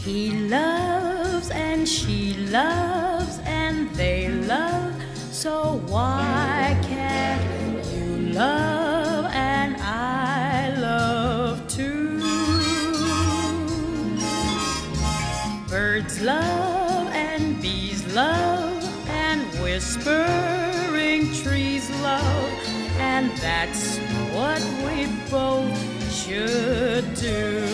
He loves and she loves and they love, so why can't you love and I love too? Birds love and bees love and whispering trees love, and that's what we both should do.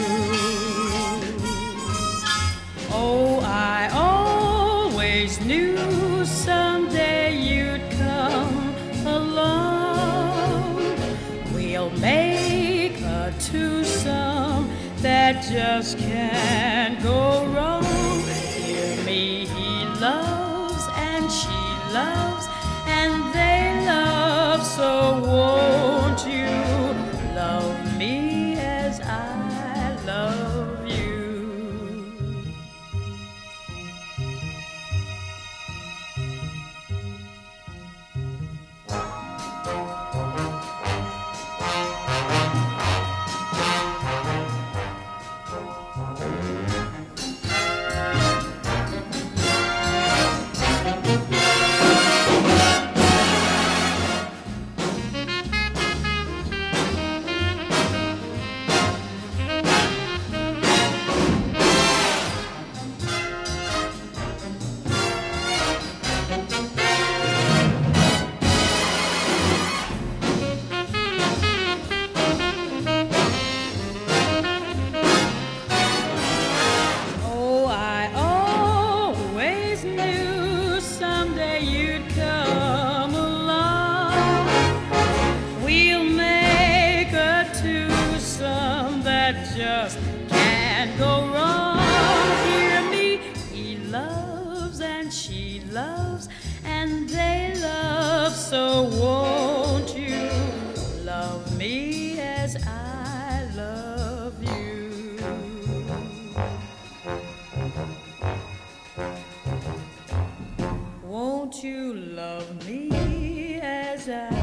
Oh, I always knew someday you'd come along. We'll make a twosome that just can't go wrong. Hear me, he loves and she loves and they love, so won't you love me as I love you? Just can't go wrong. Hear me, he loves and she loves and they love, so won't you love me as I love you? Won't you love me as I